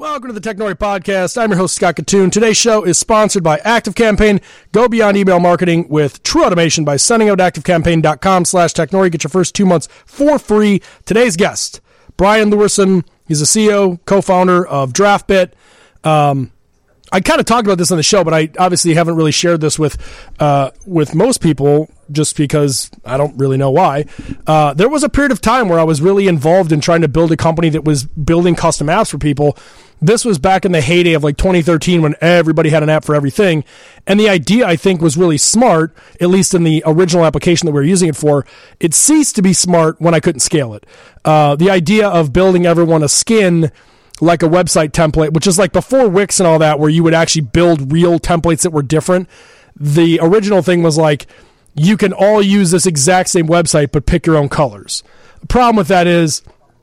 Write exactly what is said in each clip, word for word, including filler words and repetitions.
Welcome to the Technori Podcast. I'm your host, Scott Katoon. Today's show is sponsored by ActiveCampaign. Go beyond email marketing with true automation by sending out activecampaign.com slash Technori. Get your first two months for free. Today's guest, Brian Lewison. He's the C E O, co-founder of DraftBit. Um, I kind of talked about this on the show, but I obviously haven't really shared this with uh, with most people just because I don't really know why. Uh, there was a period of time where I was really involved in trying to build a company that was building custom apps for people. This was back in the heyday of like twenty thirteen when everybody had an app for everything. And the idea, I think, was really smart, at least in the original application that we were using it for. It ceased to be smart when I couldn't scale it. Uh, the idea of building everyone a skin like a website template, which is like before Wix and all that, where you would actually build real templates that were different. The original thing was like, you can all use this exact same website, but pick your own colors. The problem with that is,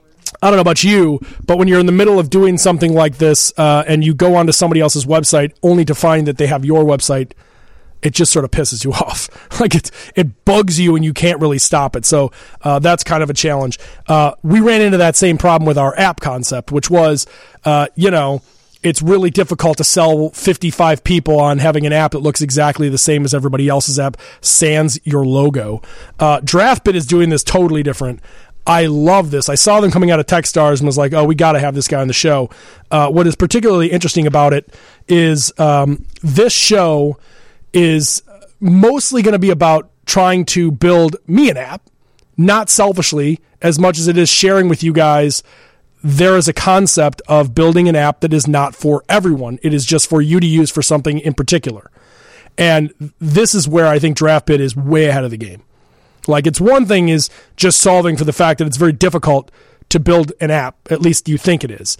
I don't know about you, but when you're in the middle of doing something like this uh, and you go onto somebody else's website only to find that they have your website, it just sort of pisses you off. Like it, it bugs you and you can't really stop it. So uh, that's kind of a challenge. Uh, we ran into that same problem with our app concept, which was, uh, you know, it's really difficult to sell fifty-five people on having an app that looks exactly the same as everybody else's app, sans your logo. Uh, DraftBit is doing this totally different. I love this. I saw them coming out of Techstars and was like, oh, we got to have this guy on the show. Uh, what is particularly interesting about it is um, this show is mostly going to be about trying to build me an app, not selfishly, as much as it is sharing with you guys. There is a concept of building an app that is not for everyone. It is just for you to use for something in particular. And this is where I think DraftBit is way ahead of the game. Like, it's one thing is just solving for the fact that it's very difficult to build an app, at least you think it is.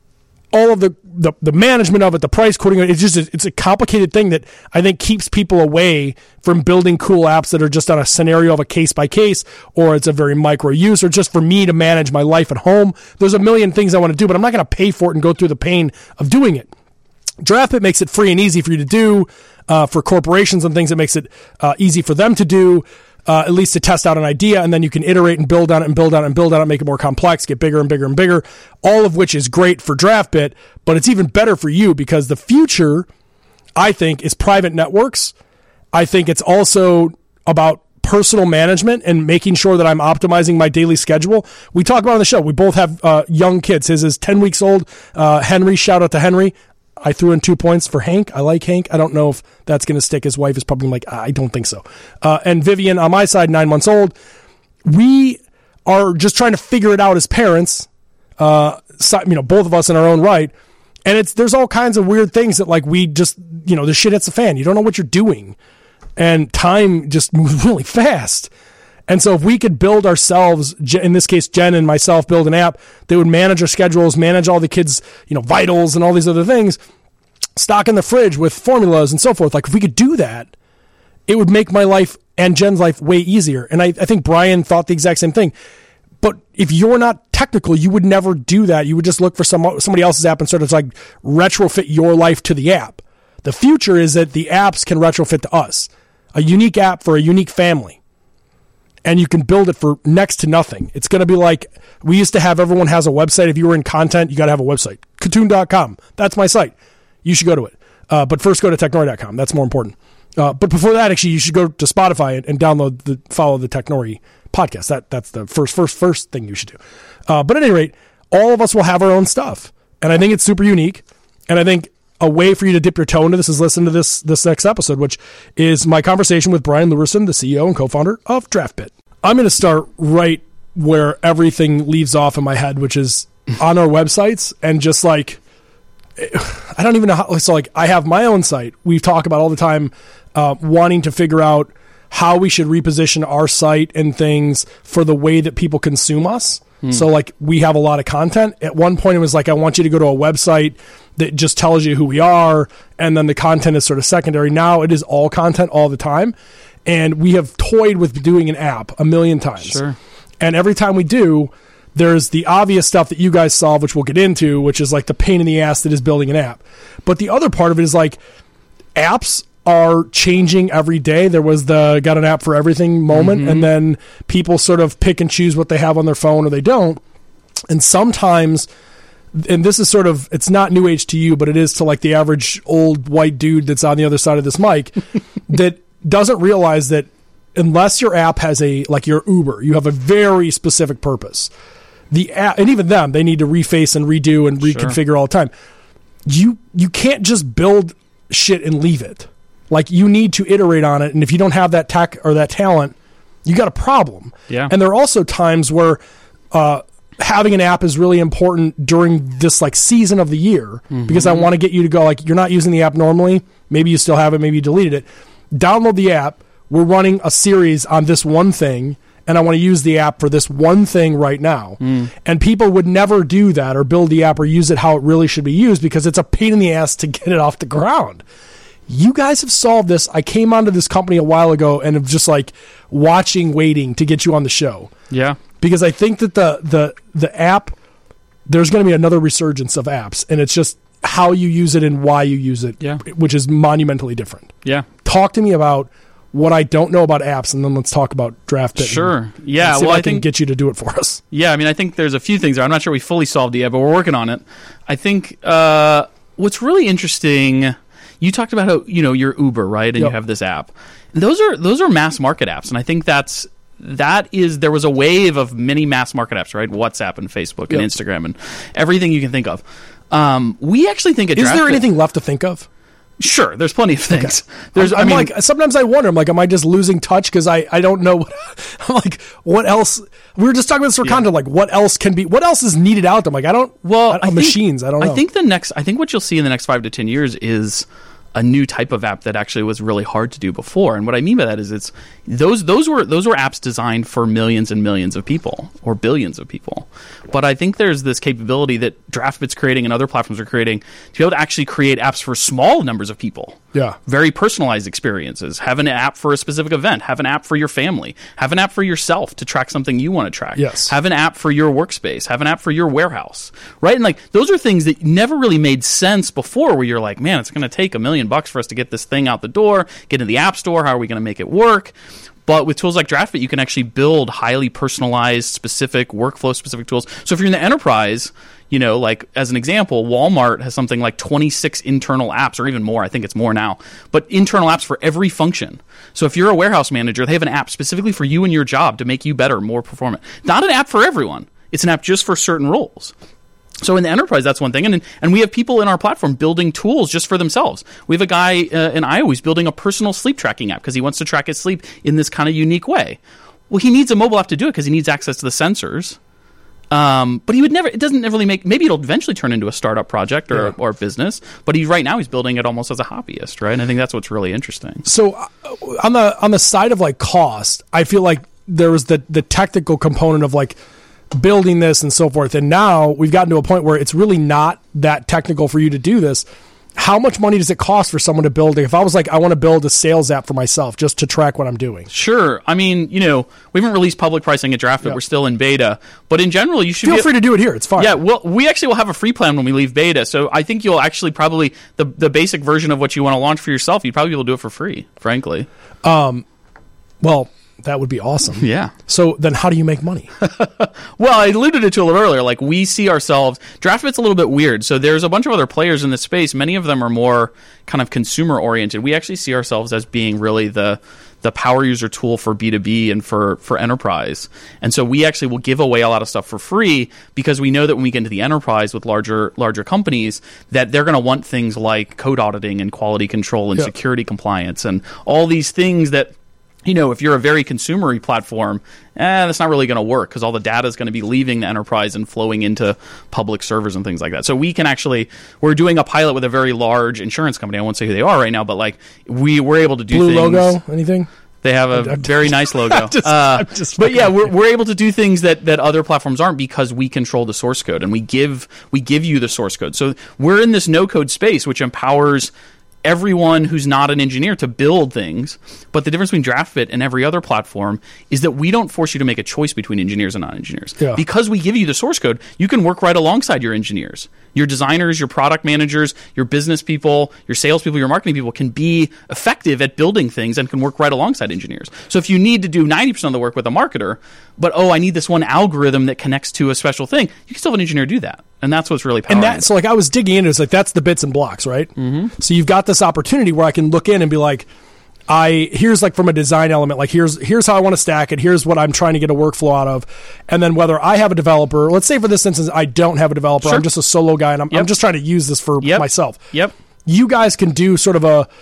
All of the, the, the management of it, the price quoting, it's just a, it's a complicated thing that I think keeps people away from building cool apps that are just on a scenario of a case by case, or it's a very micro use, or just for me to manage my life at home. There's a million things I want to do, but I'm not going to pay for it and go through the pain of doing it. DraftBit makes it free and easy for you to do. Uh, for corporations and things, it makes it uh, easy for them to do. Uh, at least to test out an idea, and then you can iterate and build on it and build on it and build on it, make it more complex, get bigger and bigger and bigger, all of which is great for DraftBit, but it's even better for you because the future, I think, is private networks. I think it's also about personal management and making sure that I'm optimizing my daily schedule. We talk about on the show, we both have uh, young kids. His is ten weeks old. Uh, Henry, shout out to Henry. I threw in two points for Hank. I like Hank. I don't know if that's going to stick. His wife is probably like, I don't think so. Uh, and Vivian, on my side, nine months old. We are just trying to figure it out as parents, uh, so, you know, both of us in our own right. And it's there's all kinds of weird things that, like, we just, you know, the shit hits the fan. You don't know what you're doing. And time just moves really fast. And so if we could build ourselves, in this case, Jen and myself, build an app that would manage our schedules, manage all the kids' you know, vitals and all these other things, stock in the fridge with formulas and so forth. Like, if we could do that, it would make my life and Jen's life way easier. And I, I think Brian thought the exact same thing. But if you're not technical, you would never do that. You would just look for some somebody else's app and sort of like retrofit your life to the app. The future is that the apps can retrofit to us. A unique app for a unique family. And you can build it for next to nothing. It's going to be like, we used to have everyone has a website. If you were in content, you got to have a website. Katoon dot com. That's my site. You should go to it. Uh, but first go to Technori dot com. That's more important. Uh, but before that, actually, you should go to Spotify and, and download the, follow the Technori podcast. That That's the first, first, first thing you should do. Uh, but at any rate, all of us will have our own stuff. And I think it's super unique. And I think a way for you to dip your toe into this is listen to this this next episode, which is my conversation with Brian Lewison, the C E O and co-founder of DraftBit. I'm going to start right where everything leaves off in my head, which is on our websites, and just like, I don't even know how, so like I have my own site. We talk about all the time uh, wanting to figure out how we should reposition our site and things for the way that people consume us. Hmm. So like we have a lot of content. At one point it was like, I want you to go to a website that just tells you who we are, and then the content is sort of secondary. Now it is all content all the time. And we have toyed with doing an app a million times. Sure. And every time we do, there's the obvious stuff that you guys solve, which we'll get into, which is like the pain in the ass that is building an app. But the other part of it is like apps are changing every day. There was the got an app for everything moment, mm-hmm. and then people sort of pick and choose what they have on their phone or they don't. And sometimes and this is sort of, it's not new age to you, but it is to like the average old white dude that's on the other side of this mic that doesn't realize that unless your app has a, like your Uber, you have a very specific purpose. The app, and even them, they need to reface and redo and reconfigure sure. all the time. You you can't just build shit and leave it. Like, you need to iterate on it, and if you don't have that tech or that talent, you got a problem. Yeah. And there are also times where uh, having an app is really important during this like season of the year, mm-hmm. because I want to get you to go, like, you're not using the app normally. Maybe you still have it. Maybe you deleted it. Download the app. We're running a series on this one thing, and I want to use the app for this one thing right now. Mm. And people would never do that or build the app or use it how it really should be used because it's a pain in the ass to get it off the ground. You guys have solved this. I came onto this company a while ago and have just like watching, waiting to get you on the show. Yeah. Because I think that the the the app, there's going to be another resurgence of apps, and it's just how you use it and why you use it, yeah. which is monumentally different. Yeah. Talk to me about what I don't know about apps, and then let's talk about DraftBit. Sure. And, yeah. and see well, if I, I can think, get you to do it for us. Yeah. I mean, I think there's a few things there. I'm not sure we fully solved it yet, but we're working on it. I think uh, what's really interesting, you talked about how, you know, you're Uber, right? And yep. you have this app. And those are those are mass market apps, and I think that's that is there was a wave of many mass market apps, right? WhatsApp and Facebook and yep. Instagram and everything you can think of. Um, we actually think at is DraftBit, there anything left to think of? Sure, there's plenty of things. Okay. There's, I'm, I I'm mean, like, sometimes I wonder, I'm like, am I just losing touch because I, I don't know what, I'm like, what else? We were just talking about this for yeah. content, like, what else can be, what else is needed out there? I'm like, I don't, well, I don't, I think, machines, I don't know. I think the next, I think what you'll see in the next five to ten years is a new type of app that actually was really hard to do before. And what I mean by that is it's those those were those were apps designed for millions and millions of people or billions of people. But I think there's this capability that DraftBit's creating and other platforms are creating to be able to actually create apps for small numbers of people. Yeah. Very personalized experiences. Have an app for a specific event. Have an app for your family. Have an app for yourself to track something you want to track. Yes. Have an app for your workspace. Have an app for your warehouse. Right? And like those are things that never really made sense before where you're like, man, it's going to take a million bucks for us to get this thing out the door, get in the app store. How are we going to make it work? But with tools like DraftBit, you can actually build highly personalized, specific, workflow-specific tools. So if you're in the enterprise, you know, like as an example, Walmart has something like twenty-six internal apps, or even more. I think it's more now. But internal apps for every function. So if you're a warehouse manager, they have an app specifically for you and your job to make you better, more performant. Not an app for everyone. It's an app just for certain roles. So in the enterprise, that's one thing. And and we have people in our platform building tools just for themselves. We have a guy uh, in Iowa who's building a personal sleep tracking app because he wants to track his sleep in this kind of unique way. Well, he needs a mobile app to do it because he needs access to the sensors. Um, but he would never, it doesn't really make, maybe it'll eventually turn into a startup project or, yeah. or business. But he right now he's building it almost as a hobbyist, right? And I think that's what's really interesting. So uh, on the on the side of like cost, I feel like there was the the technical component of like, building this and so forth, and now we've gotten to a point where it's really not that technical for you to do this. How much money does it cost for someone to build it? If I was like, I want to build a sales app for myself just to track what I'm doing. Sure. I mean, you know, we haven't released public pricing at DraftBit. Yep. We're still in beta. But in general, you should feel be, free to do it here. It's fine. Yeah, well, we actually will have a free plan when we leave beta. So I think you'll actually probably, the, the basic version of what you want to launch for yourself, you'd probably be able to do it for free, frankly. Um, well... That would be awesome. Yeah. So then how do you make money? Well, I alluded it to a little earlier. Like, we see ourselves... DraftBit's a little bit weird. So there's a bunch of other players in this space. Many of them are more kind of consumer-oriented. We actually see ourselves as being really the the power user tool for B two B and for, for enterprise. And so we actually will give away a lot of stuff for free because we know that when we get into the enterprise with larger larger companies, that they're going to want things like code auditing and quality control and yeah. security compliance and all these things that... You know, if you're a very consumer-y platform, eh, that's not really going to work because all the data is going to be leaving the enterprise and flowing into public servers and things like that. So we can actually, we're doing a pilot with a very large insurance company. I won't say who they are right now, but like we we're able to do Blue things. logo, anything? They have a I'm, I'm very nice logo. I'm just, uh, I'm just but yeah, we're we're able to do things that, that other platforms aren't because we control the source code and we give we give you the source code. So we're in this no-code space, which empowers everyone who's not an engineer to build things. But the difference between DraftBit and every other platform is that we don't force you to make a choice between engineers and non-engineers. Yeah. Because we give you the source code, you can work right alongside your engineers. Your designers, your product managers, your business people, your salespeople, your marketing people can be effective at building things and can work right alongside engineers. So if you need to do ninety percent of the work with a marketer, but, oh, I need this one algorithm that connects to a special thing, you can still have an engineer do that. And that's what's really powerful. And that, so like I was digging into it, it's like that's the bits and blocks, right? Mm-hmm. So you've got this opportunity where I can look in and be like, I here's like from a design element, like here's here's how I want to stack it, here's what I'm trying to get a workflow out of, and then whether I have a developer, let's say for this instance I don't have a developer, sure. I'm just a solo guy and I'm, yep. I'm just trying to use this for yep. myself. Yep. You guys can do sort of a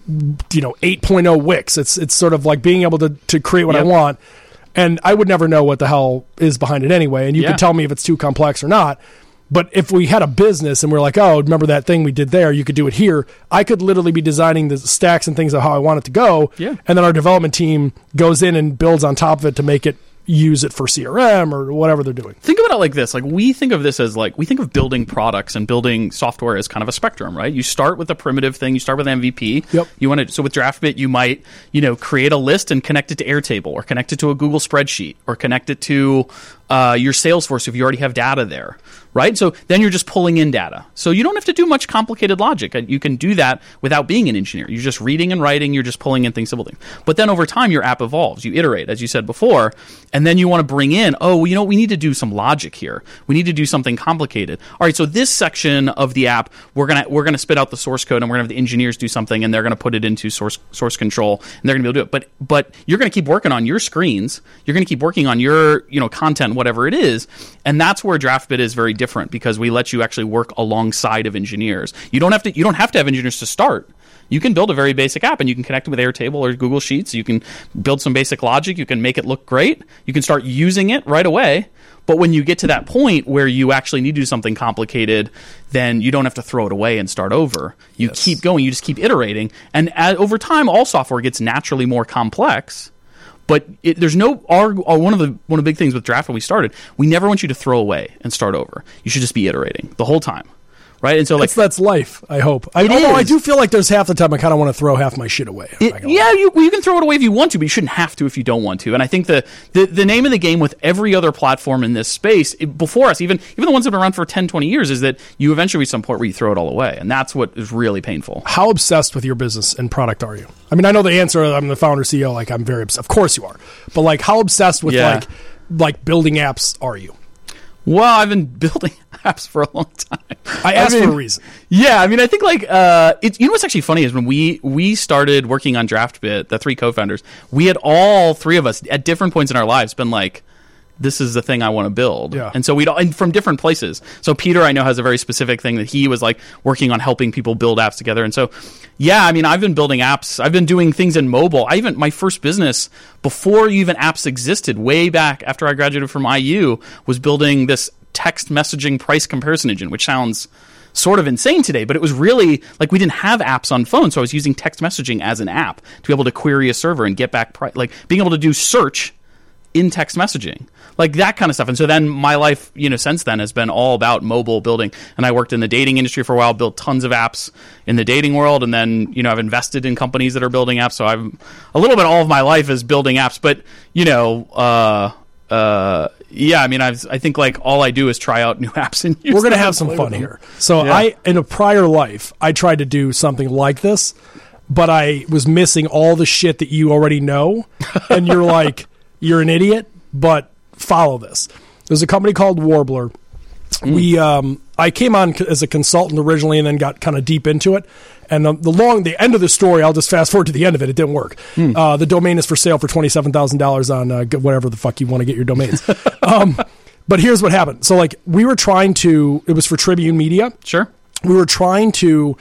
you know eight point oh Wix. It's it's sort of like being able to to create what yep. I want. And I would never know what the hell is behind it anyway. And you yeah. can tell me if it's too complex or not. But if we had a business and we're like, oh, remember that thing we did there? You could do it here. I could literally be designing the stacks and things of how I want it to go. Yeah. And then our development team goes in and builds on top of it to make it use it for C R M or whatever they're doing. Think about it like this. Like we think of this as like, we think of building products and building software as kind of a spectrum, right? You start with a primitive thing. You start with M V P. Yep. You want to, so with DraftBit, you might, you know, create a list and connect it to Airtable or connect it to a Google spreadsheet or connect it to uh, your Salesforce if you already have data there. Right? So then you're just pulling in data. So you don't have to do much complicated logic. You can do that without being an engineer. You're just reading and writing. You're just pulling in things, simple things. But then over time, your app evolves. You iterate, as you said before. And then you want to bring in, oh, well, you know, we need to do some logic here. We need to do something complicated. All right, so this section of the app, we're going to we're gonna spit out the source code and we're going to have the engineers do something and they're going to put it into source source control and they're going to be able to do it. But but you're going to keep working on your screens. You're going to keep working on your, you know, content, whatever it is. And that's where DraftBit is very different because we let you actually work alongside of engineers. You don't have to you don't have to have engineers to start. You can build a very basic app and you can connect it with Airtable or Google Sheets. You can build some basic logic. You can make it look great. You can start using it right away. But when you get to that point where you actually need to do something complicated, then you don't have to throw it away and start over. You yes. keep going. You just keep iterating. And as, over time, all software gets naturally more complex. But it, there's no our, our one of the one of the big things with Draft when we started, we never want you to throw away and start over. You should just be iterating the whole time, right? And so like that's, that's life. I hope. I, although is. I do feel like there's half the time I kind of want to throw half my shit away. It, yeah, you you can throw it away if you want to, but you shouldn't have to if you don't want to. And I think the the, the name of the game with every other platform in this space it, before us, even even the ones that have been around for ten, twenty years, is that you eventually reach some point where you throw it all away, and that's what is really painful. How obsessed with your business and product are you? I mean, I know the answer. I'm the founder, C E O. Like, I'm very obsessed. Of course you are. But, like, how obsessed with, yeah. like, like building apps are you? Well, I've been building apps for a long time. I asked I mean, for a reason. Yeah, I mean, I think, like, uh, it, you know what's actually funny is when we, we started working on DraftBit, the three co-founders, we had all three of us at different points in our lives been like, this is the thing I want to build. Yeah. And so we'd all, and from different places. So Peter, I know, has a very specific thing that he was like working on helping people build apps together. And so, yeah, I mean, I've been building apps. I've been doing things in mobile. I even, my first business before even apps existed, way back after I graduated from I U, was building this text messaging price comparison engine, which sounds sort of insane today, but it was really like we didn't have apps on phones. So I was using text messaging as an app to be able to query a server and get back price, like being able to do search in text messaging, like that kind of stuff. And so then my life, you know, since then has been all about mobile building. And I worked in the dating industry for a while, built tons of apps in the dating world. And then, you know, I've invested in companies that are building apps. So I'm a little bit all of my life is building apps, but you know, uh, uh, yeah, I mean, I've, I think like all I do is try out new apps and use We're going to them have some and fun play with here. So Yeah. I, in a prior life, I tried to do something like this, but I was missing all the shit that you already know. And you're like, you're an idiot. But follow this. There's a company called Warbler. Mm. We, um, I came on as a consultant originally, and then got kind of deep into it. And the, the long, the end of the story, I'll just fast forward to the end of it. It didn't work. Mm. Uh, the domain is for sale for twenty-seven thousand dollars on uh, whatever the fuck you want to get your domains. um, but here's what happened. So, like, we were trying to. It was for Tribune Media. Sure. We were trying to.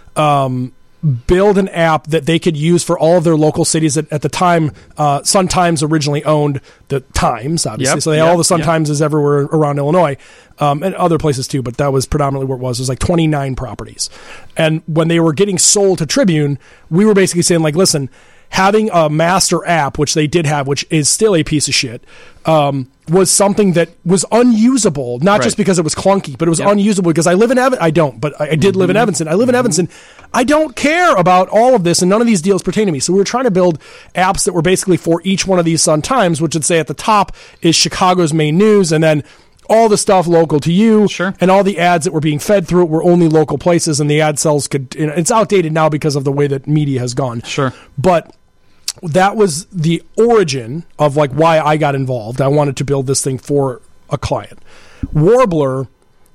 Um, build an app that they could use for all of their local cities. At, at the time, uh, Sun Times originally owned the Times, obviously. Yep, so they had yep, all the Sun yep. Timeses everywhere around Illinois, um, and other places too, but that was predominantly where it was. It was like twenty-nine properties. And when they were getting sold to Tribune, we were basically saying, like, listen, having a master app, which they did have, which is still a piece of shit, um, was something that was unusable, not right. just because it was clunky, but it was yep. unusable because I live in Evanston. I don't, but I, I did mm-hmm. live in Evanston. I live in Evanston. I don't care about all of this, and none of these deals pertain to me. So we were trying to build apps that were basically for each one of these Sun Times, which would say at the top is Chicago's main news, and then all the stuff local to you, sure. and all the ads that were being fed through it were only local places, and the ad cells could, you know, it's outdated now because of the way that media has gone. Sure. But that was the origin of like why I got involved. I wanted to build this thing for a client. Warbler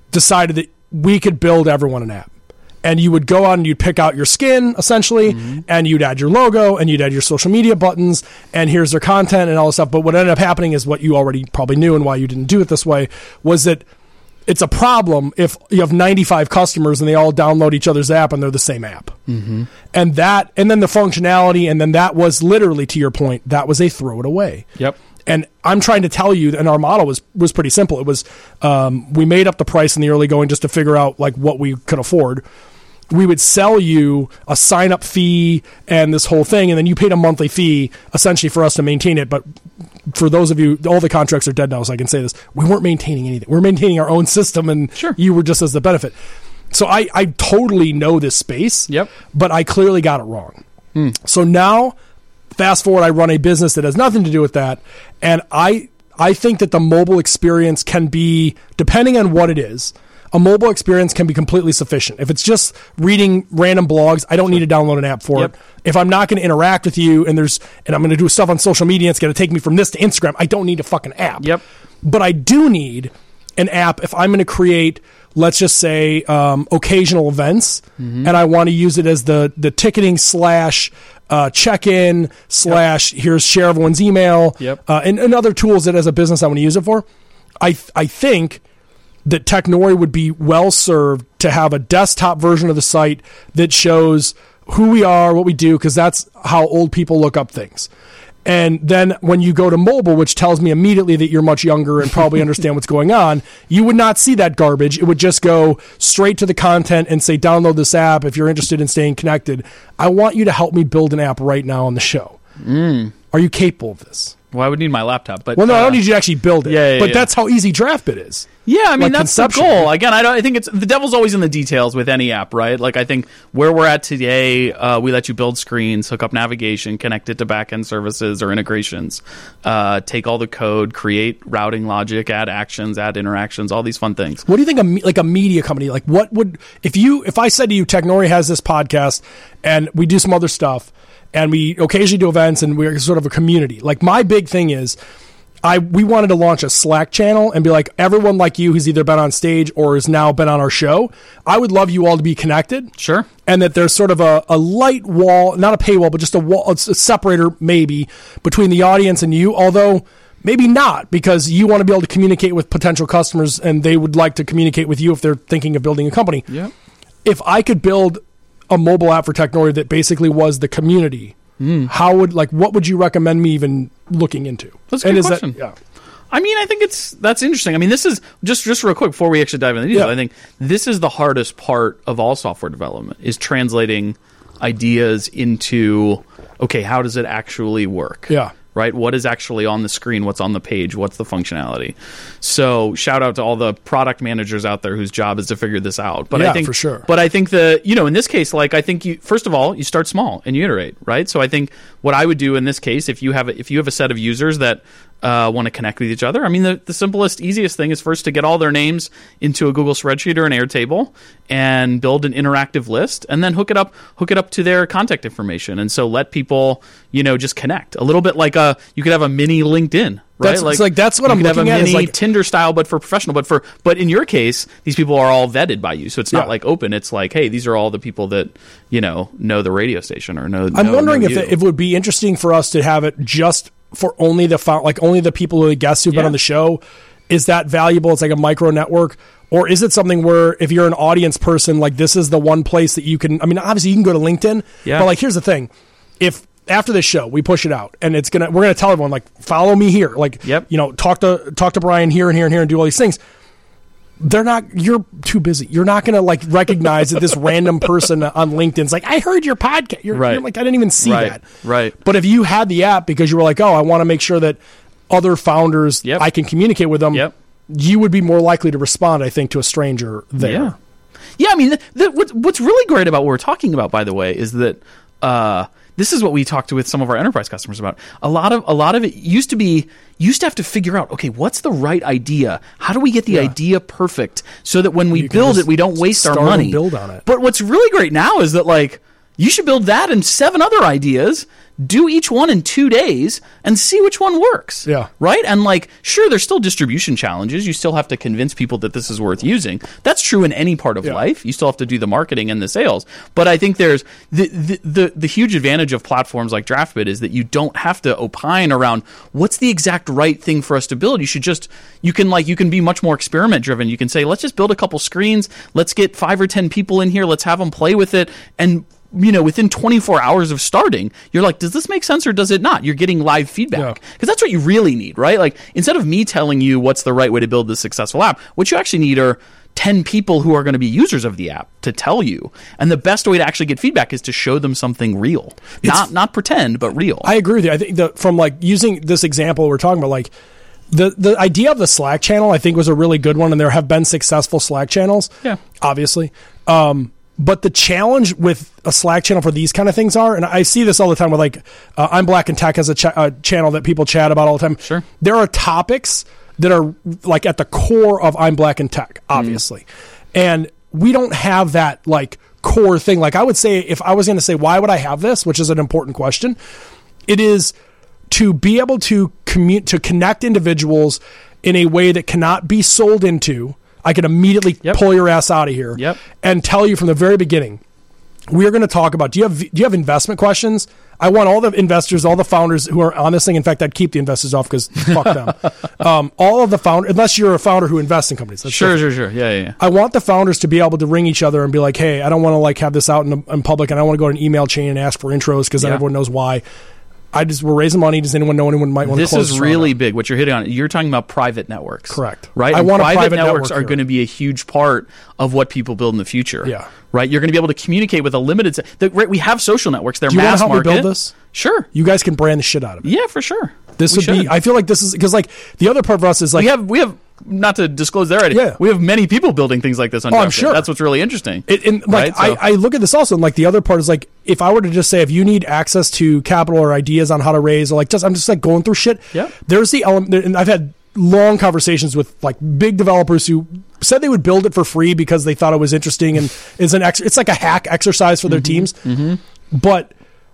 decided that we could build everyone an app. And you would go on and you'd pick out your skin, essentially, mm-hmm. and you'd add your logo, and you'd add your social media buttons, and here's their content and all this stuff. But what ended up happening is what you already probably knew and why you didn't do it this way, was that it's a problem if you have ninety-five customers and they all download each other's app and they're the same app. Mm-hmm. And that, and then the functionality, and then that was literally, to your point, that was a throw it away. Yep. And I'm trying to tell you, and our model was was pretty simple. It was, um, we made up the price in the early going just to figure out like what we could afford. We would sell you a sign-up fee and this whole thing, and then you paid a monthly fee, essentially, for us to maintain it. But for those of you, all the contracts are dead now, so I can say this. We weren't maintaining anything. We were maintaining our own system, and sure. you were just as the benefit. So I, I totally know this space, yep. but I clearly got it wrong. Hmm. So now, fast forward, I run a business that has nothing to do with that, and I I think that the mobile experience can be, depending on what it is, a mobile experience can be completely sufficient. If it's just reading random blogs, I don't need to download an app for yep. it. If I'm not going to interact with you and there's and I'm going to do stuff on social media, it's going to take me from this to Instagram, I don't need a fucking app. Yep. But I do need an app if I'm going to create, let's just say, um, occasional events, mm-hmm. and I want to use it as the the ticketing slash uh, check-in slash yep. here's share everyone's email, yep. uh, and, and other tools that as a business I want to use it for. I th- I think that Technori would be well served to have a desktop version of the site that shows who we are, what we do, because that's how old people look up things. And then when you go to mobile, which tells me immediately that you're much younger and probably understand what's going on, you would not see that garbage. It would just go straight to the content and say, download this app if you're interested in staying connected. I want you to help me build an app right now on the show. Mm. Are you capable of this? Well, I would need my laptop, but well, no, uh, I don't need you to actually build it. Yeah, yeah, but yeah. that's how easy DraftBit is. Yeah, I mean like that's the goal. Again, I don't. I think it's the devil's always in the details with any app, right? Like I think where we're at today, uh, we let you build screens, hook up navigation, connect it to backend services or integrations, uh, take all the code, create routing logic, add actions, add interactions, all these fun things. What do you think? A me- like a media company, like what would if you if I said to you, Technori has this podcast and we do some other stuff. And we occasionally do events, and we're sort of a community. Like my big thing is, I we wanted to launch a Slack channel and be like, everyone like you who's either been on stage or has now been on our show, I would love you all to be connected. Sure. And that there's sort of a, a light wall, not a paywall, but just a wall, a separator maybe between the audience and you, although maybe not, because you want to be able to communicate with potential customers and they would like to communicate with you if they're thinking of building a company. Yeah. If I could build a mobile app for Technori that basically was the community, mm. how would like what would you recommend me even looking into? That's a good and is question. That, yeah. I mean, I think it's that's interesting. I mean, this is just just real quick before we actually dive into the details. Yeah. I think this is the hardest part of all software development is translating ideas into okay, how does it actually work? Yeah. Right? What is actually on the screen? What's on the page? What's the functionality? So shout out to all the product managers out there whose job is to figure this out. But yeah, I think for sure. But I think the you know in this case, like I think you first of all you start small and you iterate, right? So I think what I would do in this case, if you have a, if you have a set of users that uh, want to connect with each other, I mean the, the simplest, easiest thing is first to get all their names into a Google spreadsheet or an Airtable and build an interactive list, and then hook it up hook it up to their contact information, and so let people you know just connect a little bit like a you could have a mini LinkedIn. Right? That's, like, like that's what I'm looking have a at. Mini is like Tinder style, but for professional. But for but in your case, these people are all vetted by you, so it's not yeah. like open. It's like, hey, these are all the people that you know know the radio station or know. I'm know, wondering know if you. it, if it would be interesting for us to have it just for only the fo- like only the people, the guests who've yeah. been on the show. Is that valuable? It's like a micro network. Or is it something where if you're an audience person, like this is the one place that you can, I mean, obviously you can go to LinkedIn, yeah. but like, here's the thing. If after this show, we push it out and it's going to, we're going to tell everyone like, follow me here. Like, yep. you know, talk to, talk to Brian here and here and here and do all these things. They're not, you're too busy. You're not going to like recognize that this random person on LinkedIn's like, I heard your podcast. You're, right. you're like, I didn't even see right. that. Right. But if you had the app because you were like, oh, I want to make sure that other founders, yep. I can communicate with them. Yep. You would be more likely to respond, I think, to a stranger there. Yeah, yeah. I mean, the, the, what, what's really great about what we're talking about, by the way, is that uh, this is what we talked to with some of our enterprise customers about. A lot of a lot of it used to be used to have to figure out, okay, what's the right idea? How do we get the yeah. idea perfect so that when we you build it, we don't waste our money? And build on it. But what's really great now is that like. You should build that and seven other ideas, do each one in two days, and see which one works. Yeah. Right? And like, sure, there's still distribution challenges. You still have to convince people that this is worth using. That's true in any part of yeah. life. You still have to do the marketing and the sales. But I think there's the, the the the huge advantage of platforms like DraftBid is that you don't have to opine around what's the exact right thing for us to build. You should just you can like you can be much more experiment driven. You can say, let's just build a couple screens. Let's get five or ten people in here. Let's have them play with it. And you know, within twenty-four hours of starting, you're like, does this make sense or does it not? You're getting live feedback. Because yeah. that's what you really need, right? Like, instead of me telling you what's the right way to build this successful app, what you actually need are ten people who are going to be users of the app to tell you. And the best way to actually get feedback is to show them something real. It's, not not pretend, but real. I agree with you. I think that from like using this example we're talking about, like the, the idea of the Slack channel, I think was a really good one. And there have been successful Slack channels, yeah, obviously. Um, But the challenge with a Slack channel for these kind of things are, and I see this all the time with like, uh, I'm Black and Tech as a, ch- a channel that people chat about all the time. Sure. There are topics that are like at the core of I'm Black and Tech, obviously. Mm. And we don't have that like core thing. Like I would say, if I was going to say, why would I have this, which is an important question, it is to be able to commu- to connect individuals in a way that cannot be sold into. I can immediately yep. pull your ass out of here yep. and tell you from the very beginning, we're going to talk about, do you have do you have investment questions? I want all the investors, all the founders who are on this thing. In fact, I'd keep the investors off because fuck them. Um, all of the founders, unless you're a founder who invests in companies. That's sure, different. sure, sure. Yeah, yeah, yeah. I want the founders to be able to ring each other and be like, hey, I don't want to like have this out in, the, in public, and I want to go to an email chain and ask for intros because then yeah. everyone knows why. I just we're raising money. Does anyone know anyone might want this to close? This is really big. What you're hitting on. You're talking about private networks, correct? Right. I and want private, a private networks network are going to be a huge part of what people build in the future. Yeah. Right. You're going to be able to communicate with a limited. Se- the, right, we have social networks. They're Do you mass want to help market. me build this? Sure. You guys can brand the shit out of it. Yeah, for sure. This we would should. be. I feel like this is because like the other part for us is like we have we have. Not to disclose their idea. Yeah. We have many people building things like this on oh, DraftBid. I'm sure. That's what's really interesting. It, and like right? so. I, I look at this also, and like the other part is like if I were to just say if you need access to capital or ideas on how to raise or like just I'm just like going through shit. Yeah. There's the element, and I've had long conversations with like big developers who said they would build it for free because they thought it was interesting and it's an ex- it's like a hack exercise for their mm-hmm. teams. Mm-hmm. But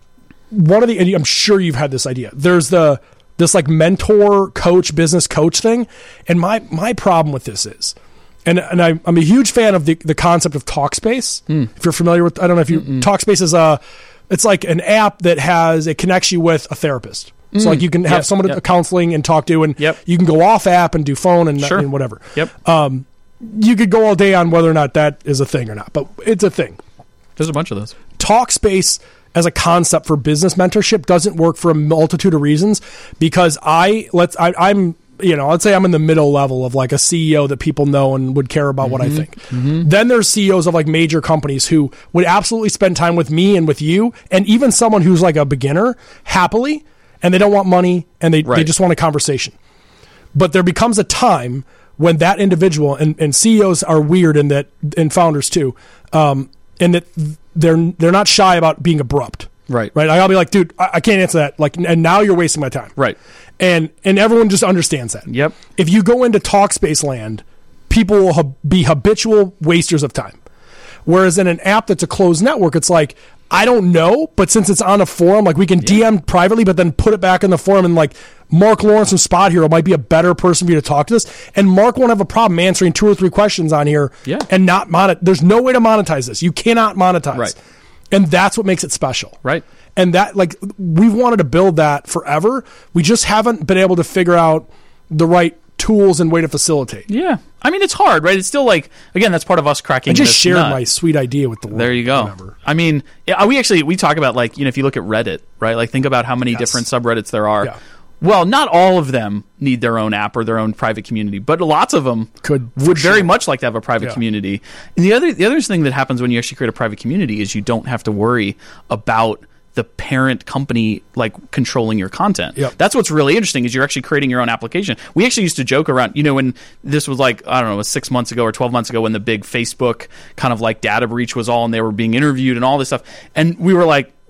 one of the, and I'm sure you've had this idea. There's the this like mentor coach business coach thing, and my my problem with this is. And and I, I'm a huge fan of the, the concept of Talkspace. Mm. If you're familiar with, I don't know if you Mm-mm. Talkspace is a, it's like an app that has it connects you with a therapist. Mm. So like you can have yep. someone yep. counseling and talk to, and yep. you can go off app and do phone and, sure. and whatever. Yep. Um, you could go all day on whether or not that is a thing or not, but it's a thing. There's a bunch of those. Talkspace as a concept for business mentorship doesn't work for a multitude of reasons because I let's I, I'm. You know, let's say I'm in the middle level of like a C E O that people know and would care about mm-hmm. what I think. Mm-hmm. Then there's C E Os of like major companies who would absolutely spend time with me and with you, and even someone who's like a beginner happily, and they don't want money and they, right. they just want a conversation. But there becomes a time when that individual, and, and C E Os are weird in that, and founders too, um, and that they're they're not shy about being abrupt. Right. Right. I'll be like, dude, I, I can't answer that. Like, and now you're wasting my time. Right. And and everyone just understands that. Yep. If you go into Talkspace land, people will hab- be habitual wasters of time. Whereas in an app that's a closed network, it's like, I don't know, but since it's on a forum, like we can yeah. D M privately, but then put it back in the forum, and like Mark Lawrence from Spot Hero might be a better person for you to talk to this. And Mark won't have a problem answering two or three questions on here yeah. and not monet. There's no way to monetize this. You cannot monetize. Right. And that's what makes it special. Right. And that, like, we've wanted to build that forever. We just haven't been able to figure out the right tools and way to facilitate. Yeah. I mean, it's hard, right? It's still like, again, that's part of us cracking I just this shared nut. my sweet idea with the world. There you go. Whatever. I mean, yeah, we actually, we talk about, like, you know, if you look at Reddit, right? Like, think about how many yes. different subreddits there are. Yeah. Well, not all of them need their own app or their own private community, but lots of them could would sure. very much like to have a private yeah. community. And the other the other thing that happens when you actually create a private community is you don't have to worry about the parent company like controlling your content. Yep. That's what's really interesting is you're actually creating your own application. We actually used to joke around, you know, when this was like, I don't know, it was six months ago or twelve months ago when the big Facebook kind of like data breach was all and they were being interviewed and all this stuff. And we were like,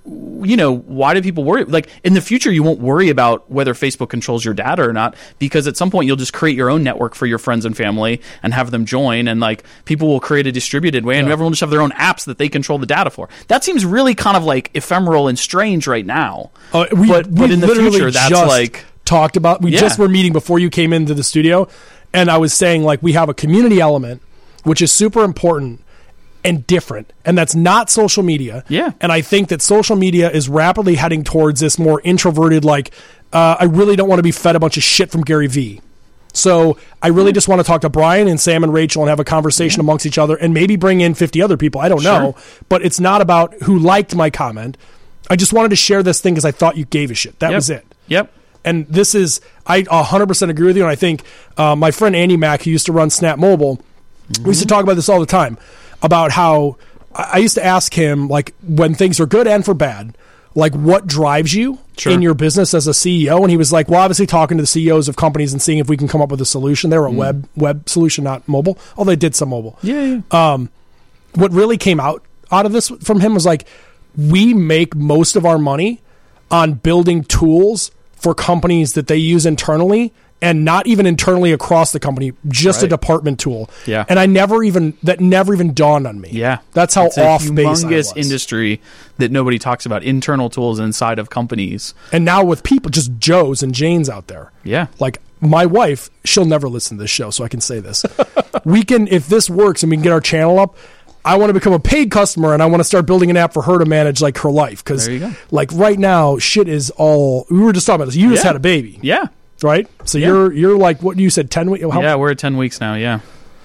you know, why do people worry? Like, in the future, you won't worry about whether Facebook controls your data or not, because at some point you'll just create your own network for your friends and family and have them join, and like people will create a distributed way, and yeah. everyone will just have their own apps that they control the data for. That seems really kind of like ephemeral and strange right now. Uh, we, but, we but in the future, that's like talked about. We yeah. just were meeting before you came into the studio, and I was saying like we have a community element, which is super important and different, and that's not social media. Yeah. And I think that social media is rapidly heading towards this more introverted, like, uh, I really don't want to be fed a bunch of shit from Gary Vee. So I really just want to talk to Brian and Sam and Rachel and have a conversation yeah. amongst each other and maybe bring in fifty other people. I don't sure. know. But it's not about who liked my comment. I just wanted to share this thing because I thought you gave a shit. That yep. was it. Yep. And this is, I one hundred percent agree with you. And I think uh, my friend Andy Mack, who used to run Snap Mobile, mm-hmm. we used to talk about this all the time. About how I used to ask him, like, when things are good and for bad, like, what drives you sure. in your business as a C E O? And he was like, well, obviously talking to the C E Os of companies and seeing if we can come up with a solution. They were a mm. web web solution, not mobile. Although they did some mobile. Yeah, yeah. Um, what really came out, out of this from him was like, we make most of our money on building tools for companies that they use internally, and not even internally across the company, just right. a department tool. Yeah. And I never even, that never even dawned on me. Yeah. That's how it's off a base I was. humongous industry that nobody talks about, internal tools inside of companies. And now with people, just Joes and Janes out there. Yeah. Like my wife, she'll never listen to this show, so I can say this. We can, if this works and we can get our channel up, I want to become a paid customer, and I want to start building an app for her to manage like her life. Because like right now, shit is all, we were just talking about this. You just yeah. had a baby. Yeah. Right? So yeah. you're you're like, what you said, ten weeks? Yeah, we're at ten weeks now, yeah.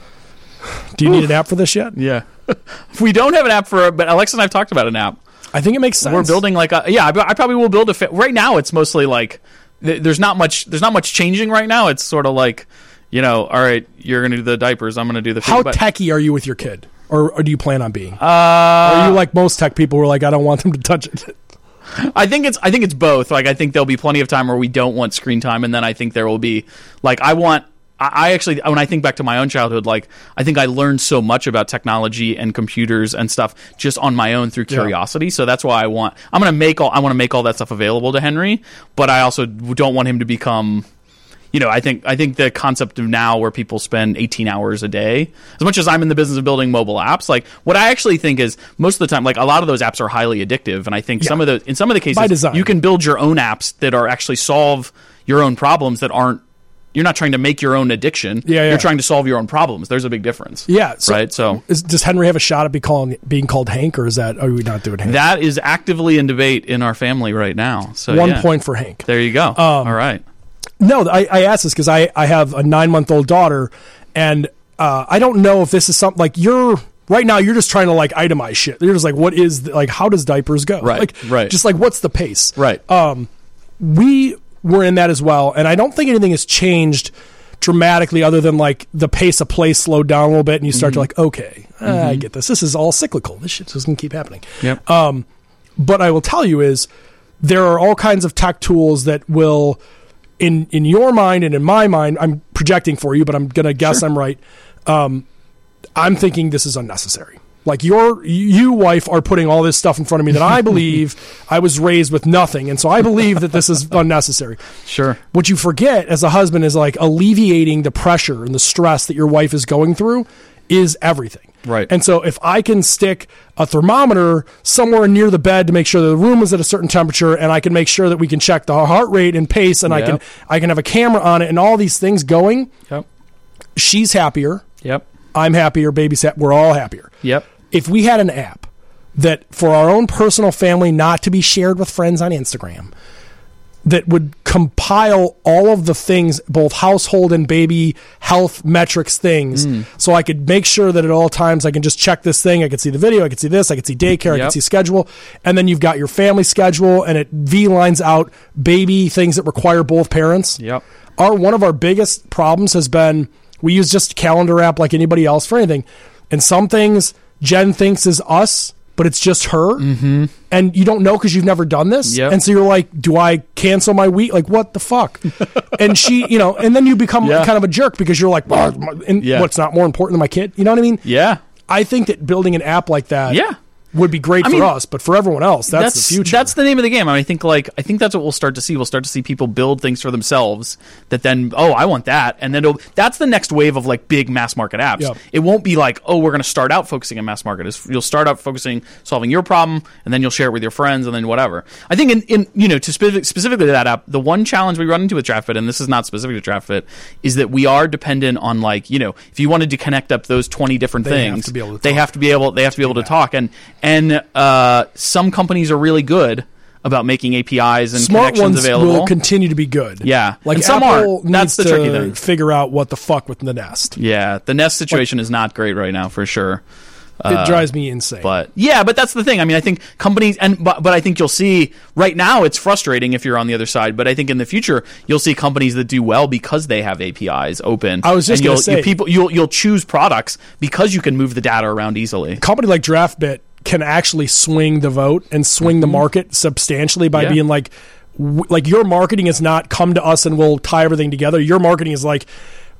Do you Oof. need an app for this yet? Yeah. We don't have an app for it, but Alexa and I have talked about an app. I think it makes sense. We're building like a, yeah, I, I probably will build a, fa- right now it's mostly like, th- there's not much, there's not much changing right now. It's sort of like, you know, all right, you're going to do the diapers, I'm going to do the... How but, techie are you with your kid? Or, or do you plan on being? Uh, are you like most tech people who are like, I don't want them to touch it? I think it's I think it's both. Like I think there'll be plenty of time where we don't want screen time, and then I think there will be like I want I, I actually when I think back to my own childhood, like I think I learned so much about technology and computers and stuff just on my own through curiosity. Yeah. So that's why I want I'm gonna make all I want to make all that stuff available to Henry, but I also don't want him to become You know, I think I think the concept of now where people spend eighteen hours a day, as much as I'm in the business of building mobile apps, like what I actually think is most of the time, like a lot of those apps are highly addictive, and I think yeah. some of the in some of the cases you can build your own apps that are actually solve your own problems that aren't. You're not trying to make your own addiction. Yeah, yeah. You're trying to solve your own problems. There's a big difference. Yeah. So right. So is, does Henry have a shot at be calling, being called Hank, or is that are we not doing Hank? That is actively in debate in our family right now. So one yeah. point for Hank. There you go. Um, All right. No, I, I asked this because I, I have a nine-month-old daughter, and uh, I don't know if this is something, like, you're, right now, you're just trying to, like, itemize shit. You're just like, what is, the, like, how does diapers go? Right, like, right. Just, like, what's the pace? Right. Um, we were in that as well, and I don't think anything has changed dramatically other than, like, the pace of play slowed down a little bit, and you start mm-hmm. to, like, okay, mm-hmm. I get this. This is all cyclical. This shit just going to keep happening. Yep. Um, but I will tell you is, there are all kinds of tech tools that will... In in your mind and in my mind, I'm projecting for you, but I'm going to guess sure. I'm right. Um, I'm thinking this is unnecessary. Like your you, wife, are putting all this stuff in front of me that I believe I was raised with nothing, and so I believe that this is unnecessary. Sure. What you forget as a husband is like alleviating the pressure and the stress that your wife is going through is everything. Right. And so if I can stick a thermometer somewhere near the bed to make sure the room is at a certain temperature, and I can make sure that we can check the heart rate and pace, and yep. I can I can have a camera on it and all these things going, yep. she's happier. Yep. I'm happier, baby's happier. We're all happier. Yep. If we had an app that for our own personal family, not to be shared with friends on Instagram, that would compile all of the things, both household and baby health metrics things, mm. so I could make sure that at all times I can just check this thing, I could see the video, I could see this, I could see daycare, yep. I could see schedule, and then you've got your family schedule, and it V-lines out baby things that require both parents. Yep. Our one of our biggest problems has been, we use just a calendar app like anybody else for anything, and some things Jen thinks is us, but it's just her, mm-hmm. and you don't know because you've never done this, yep. and so you're like, do I cancel my week? Like, what the fuck? And she, you know, and then you become yeah. kind of a jerk because you're like, well, and yeah. what's not more important than my kid? You know what I mean? Yeah. I think that building an app like that yeah. would be great I for mean, us, but for everyone else, that's, that's the future. That's the name of the game. I, mean, I think like I think that's what we'll start to see. We'll start to see people build things for themselves that then, oh, I want that, and then it'll, that's the next wave of like big mass market apps. Yep. It won't be like, oh, we're going to start out focusing on mass market. It's, you'll start out focusing solving your problem, and then you'll share it with your friends, and then whatever. I think in, in you know to specific, specifically to that app, the one challenge we run into with DraftFit, and this is not specific to DraftFit, is that we are dependent on like you know if you wanted to connect up those twenty different They have things, to be able to they talk. have to be able they have to be able to talk, and and uh, some companies are really good about making A P Is and Smart connections ones available. will continue to be good. Yeah. like And some Apple aren't. That's needs the to tricky thing. figure out what the fuck with the Nest. Yeah, the Nest situation is not great right now for sure. It drives me insane. But yeah, but that's the thing. I mean, I think companies and but, but I think you'll see right now it's frustrating if you're on the other side. But I think in the future you'll see companies that do well because they have A P Is open. I was just and gonna you'll, say- you, people you'll you'll choose products because you can move the data around easily. a company like DraftBit can actually swing the vote and swing the market substantially by Yeah. being like, w- like your marketing is not come to us and we'll tie everything together. Your marketing is like,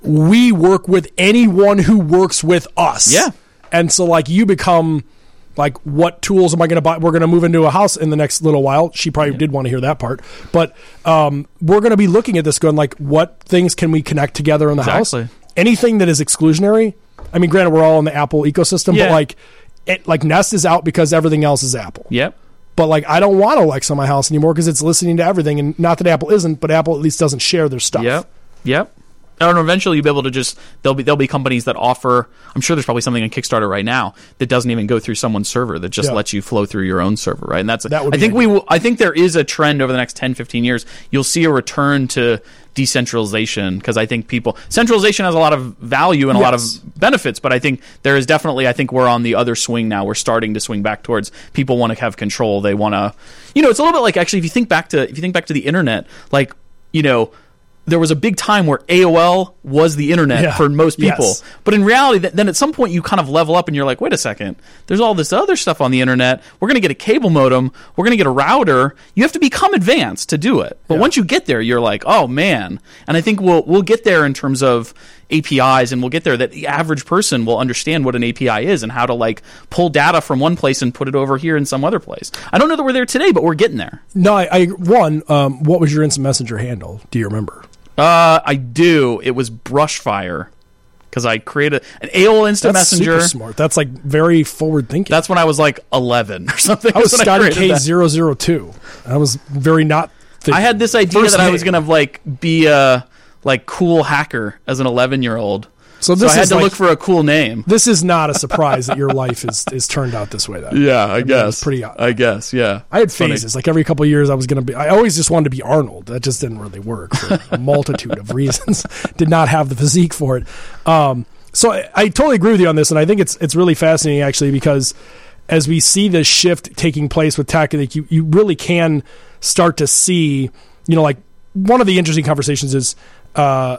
we work with anyone who works with us. Yeah. And so like you become like, what tools am I going to buy? We're going to move into a house in the next little while. She probably did want to hear that part, but um, we're going to be looking at this going like, what things can we connect together in the Exactly. house? Anything that is exclusionary. I mean, granted, we're all in the Apple ecosystem, Yeah. but like, it, like Nest is out because everything else is Apple. Yep. But like, I don't want Alexa in my house anymore because it's listening to everything. And not that Apple isn't, but Apple at least doesn't share their stuff. Yep. Yep. And eventually you'll be able to just there'll be there'll be companies that offer. I'm sure there's probably something on Kickstarter right now that doesn't even go through someone's server that just Yeah. lets you flow through your own server, right? And that's That would I be think ideal. we will, I think there is a trend over the next ten, fifteen years. You'll see a return to decentralization because I think people centralization has a lot of value and a lot Yes. of benefits, but I think there is definitely I think we're on the other swing now. We're starting to swing back towards people want to have control. They want to, you know, it's a little bit like actually if you think back to if you think back to the internet, like you know. There was a big time where A O L was the internet Yeah. for most people. Yes. But in reality, th- then at some point you kind of level up and you're like, wait a second, there's all this other stuff on the internet. We're going to get a cable modem. We're going to get a router. You have to become advanced to do it. But Yeah. once you get there, you're like, oh man. And I think we'll we'll get there in terms of A P Is, and we'll get there that the average person will understand what an A P I is and how to like pull data from one place and put it over here in some other place. I don't know that we're there today, but we're getting there. No, I, I one, um, what was your Instant Messenger handle? Do you remember? Uh, I do. It was Brushfire because I created an A O L Instant That's Messenger. super smart. That's like very forward thinking. That's when I was like eleven or something. I was when Scotty created K that. zero zero two. I was very not thinking. I had this idea First that I was name. going to like be a like cool hacker as an eleven year old. So So this I had is to like, look for a cool name. this is not a surprise that your life is, is turned out this way. Then Yeah, I, guess. it's pretty odd. I guess, yeah. I had Funny. phases. Like every couple of years, I was going to be. I always just wanted to be Arnold. That just didn't really work for a multitude of reasons. Did not have the physique for it. Um, so I, I totally agree with you on this, and I think it's it's really fascinating actually because as we see this shift taking place with tech, like you you really can start to see. You know, like one of the interesting conversations is. Uh,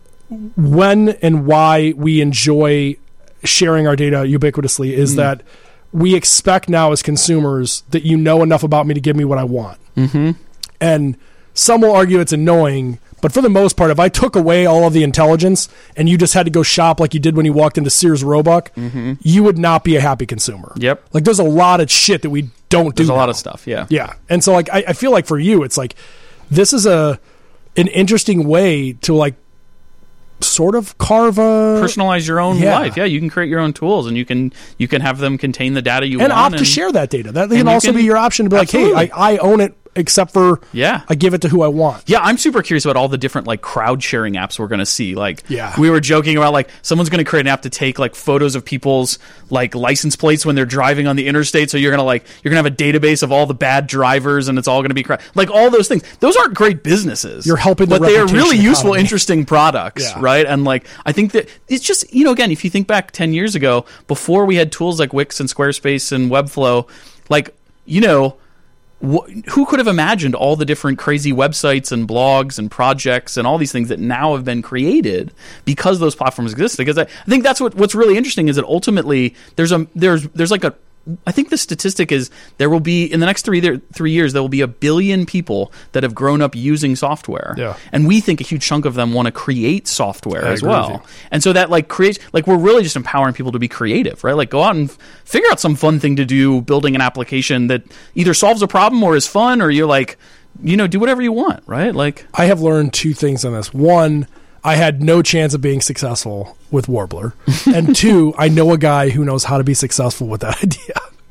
when and why we enjoy sharing our data ubiquitously is Mm. that we expect now as consumers that you know enough about me to give me what I want. Mm-hmm. And some will argue it's annoying, but for the most part, if I took away all of the intelligence and you just had to go shop like you did when you walked into Sears Roebuck, Mm-hmm. you would not be a happy consumer. Yep. Like there's a lot of shit that we don't There's do a lot now. of stuff, yeah. Yeah. And so like I, I feel like for you, it's like this is a an interesting way to like sort of carve a Personalize your own Yeah. life. Yeah, you can create your own tools and you can you can have them contain the data you and want. opt to share that data. That can you also can- be your option to be like, Absolutely. hey, I, I own it except for Yeah. I give it to who I want. Yeah, I'm super curious about all the different like crowd sharing apps we're going to see. Like, Yeah. we were joking about like someone's going to create an app to take like photos of people's like license plates when they're driving on the interstate. So you're going to like you're going to have a database of all the bad drivers, and it's all going to be cra- like all those things. Those aren't great businesses. You're helping the but they are really reputation useful, economy. interesting products, Yeah. right? And like I think that it's just you know again, if you think back ten years ago, before we had tools like Wix and Squarespace and Webflow, like you know. Wh- who could have imagined all the different crazy websites and blogs and projects and all these things that now have been created because those platforms exist? Because I, I think that's what what's really interesting is that ultimately there's a there's there's like a I think the statistic is there will be in the next three there, three years there will be a billion people that have grown up using software, yeah. and we think a huge chunk of them want to create software I as agree with well. you. And so that like creates like we're really just empowering people to be creative, right? Like go out and f- figure out some fun thing to do, building an application that either solves a problem or is fun, or you're like, you know, do whatever you want, right? Like I have learned two things on this. One, I had no chance of being successful with Warbler. And two, I know a guy who knows how to be successful with that idea.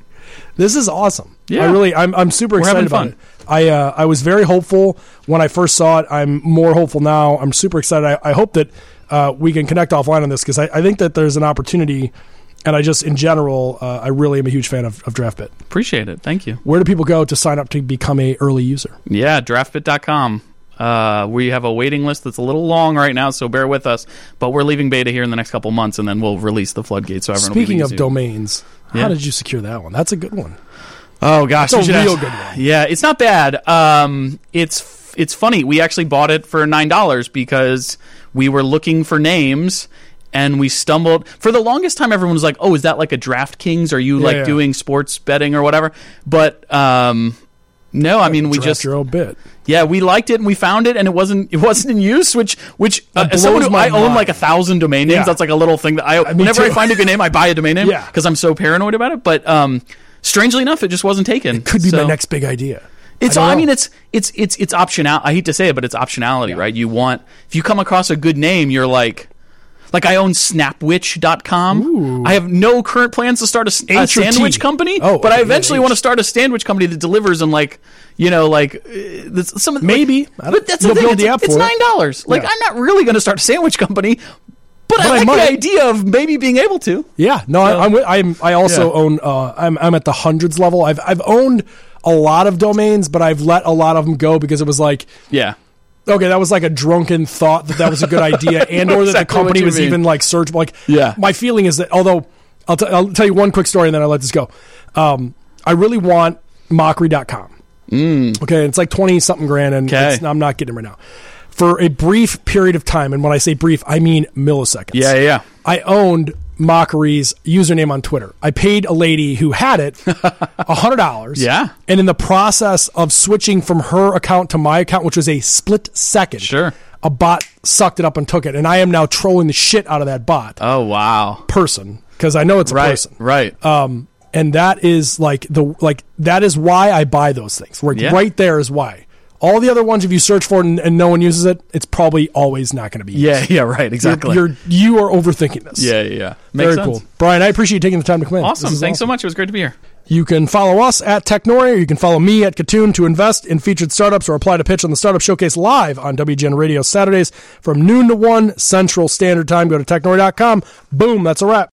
This is awesome. Yeah. I really, I'm, I'm super We're excited having about fun. it. I, uh, I was very hopeful when I first saw it. I'm more hopeful now. I'm super excited. I, I hope that uh, we can connect offline on this because I, I think that there's an opportunity. And I just, in general, uh, I really am a huge fan of, of DraftBit. Appreciate it. Thank you. Where do people go to sign up to become a early user? Yeah, draftbit dot com. Uh, we have a waiting list that's a little long right now, so bear with us. But we're leaving beta here in the next couple months, and then we'll release the floodgates so everyone Speaking will of be domains, Yeah. how did you secure that one? That's a good one. Oh gosh, That's we a should real ask- good one. Yeah, it's not bad. Um, it's it's funny. We actually bought it for nine dollars because we were looking for names. And we stumbled for the longest time. Everyone was like, "Oh, is that like a DraftKings? Are you Yeah, like yeah. doing sports betting or whatever?" But um, no, I mean we Draft just your own bit. yeah, we liked it and we found it, and it wasn't it wasn't in use. Which which uh, That as someone blows who my I own mind. like a thousand domain names. Yeah. That's like a little thing that I me whenever too. I find a good name, I buy a domain name Yeah. because I'm so paranoid about it. But um, strangely enough, it just wasn't taken. Could be So- my next big idea. It's. I, I, don't know. mean, it's it's it's it's optional. I hate to say it, but it's optionality, right? You want if you come across a good name, you're like. Like I own snapwitch dot com. Ooh. I have no current plans to start a, a H or T? sandwich company, Oh, but I okay, eventually yeah, want to H. start a sandwich company that delivers in like, you know, like uh, this- some of the- Maybe. Like, I don't- but that's you'll the thing. build the It's, app it's for it. nine dollars. Like Yeah. I'm not really going to start a sandwich company, but, But I I like might. the idea of maybe being able to. Yeah, no, I, I'm, with- I'm. I also Yeah. own. Uh, I'm. I'm at the hundreds level. I've. I've owned a lot of domains, but I've let a lot of them go because it was like, Yeah. okay, that was like a drunken thought that that was a good idea, and or that Exactly the company what you was mean. even like searchable. Like, Yeah. my feeling is that although I'll, t- I'll tell you one quick story and then I'll let this go. Um, I really want mockery dot com. Mm. Okay, it's like twenty something grand, and Okay. it's, I'm not getting it right now. For a brief period of time, and when I say brief, I mean milliseconds. Yeah, yeah, yeah. I owned Mockery's username on Twitter. I paid a lady who had it a hundred dollars. Yeah. And in the process of switching from her account to my account, which was a split second, Sure. a bot sucked it up and took it. And I am now trolling the shit out of that bot Oh wow. person because I know it's a Right. person. Right. Um, and that is like the like that is why I buy those things. Right, Yeah. right there is why. All the other ones, if you search for it and, and no one uses it, it's probably always not going to be used. yeah. Yeah. Right. Exactly. You're, you're you are overthinking this. yeah. Yeah. Yeah. Very Makes sense. cool. Brian, I appreciate you taking the time to come in. Awesome. This Thanks is so awesome. much. It was great to be here. You can follow us at Technori, or you can follow me at Katoon to invest in featured startups or apply to pitch on the Startup Showcase live on W G N Radio Saturdays from noon to one Central Standard Time. Go to technori dot com. Boom, that's a wrap.